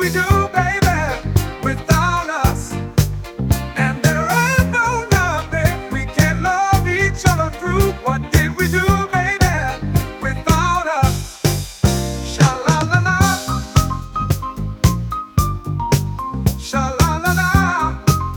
we do, baby, without us? And there ain't no nothing we can't love each other through. What did we do, baby, without us? Sha la la la, sha la la la,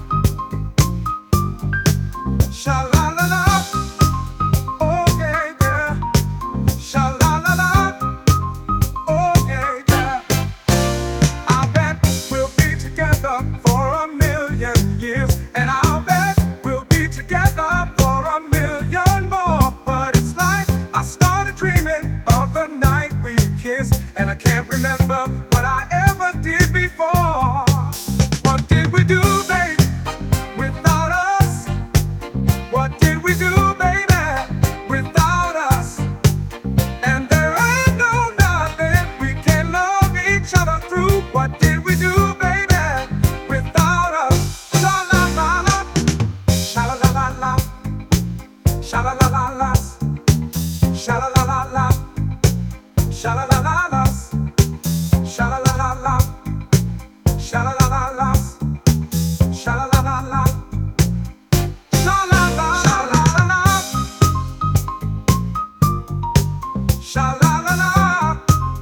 sha la la la. Oh yeah, yeah. Sha la la la. Oh yeah, yeah. I bet we'll be together for a million years, and I'll bet we'll be together for a million more. But it's like I started dreaming of the night we kissed, and I can't remember what I ever did before. What did we do, baby, without us? What did we do, baby, without us? And there ain't no nothing we can love each other through. What did we do, baby, without us? Sha la la la, sha la la la la, sha la la la la, sha la la la la, sha la la la la, sha la la la la, sha la la la la, sha la la la la, sha la la la la, sha la la la,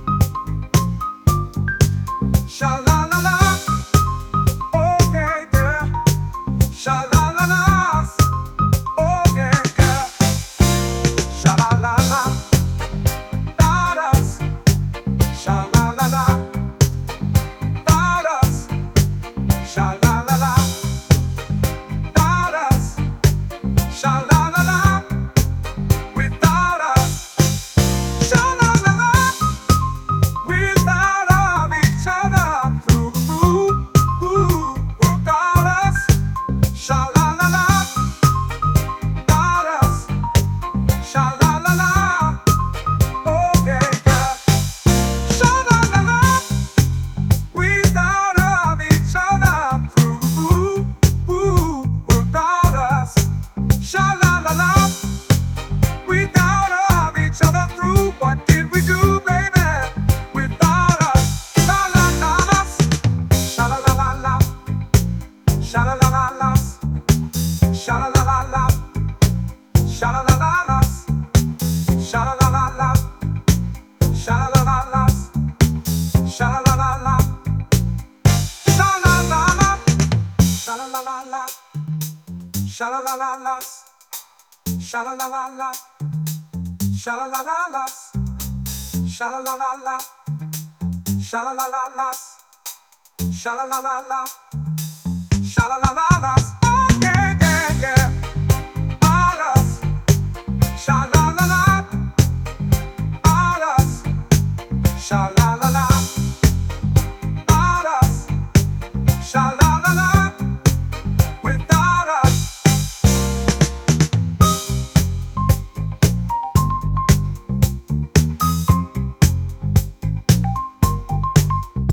sha la la la. Oh yeah, yeah. Sha la la la. Oh yeah, yeah. Sha la la la. Without us. Sha la la la. Without us. Sha la la la. Without us. Sha la la la. Without us. Sha la la la. Without of each other through. Without us. Sha la la la. Without us. Sha la la la. Oh yeah, yeah. Sha la la la. Without of each other through. Without us. Sha la la la. Without of each other through. What did we do, baby, without us? La la la la. Sha la la la la. Sha la la la la. Sha la la la la. Sha la la la la. Sha la la la la. Sha la la la la. Sha la la la la. Sha la la la. Sha la la la la. Sha la la la la. Sha la la la la. Sha la la la la. Sha la la la la. Sha la la la la. Sha la la la la. Sha la la la la. Oh yeah, yeah, yeah.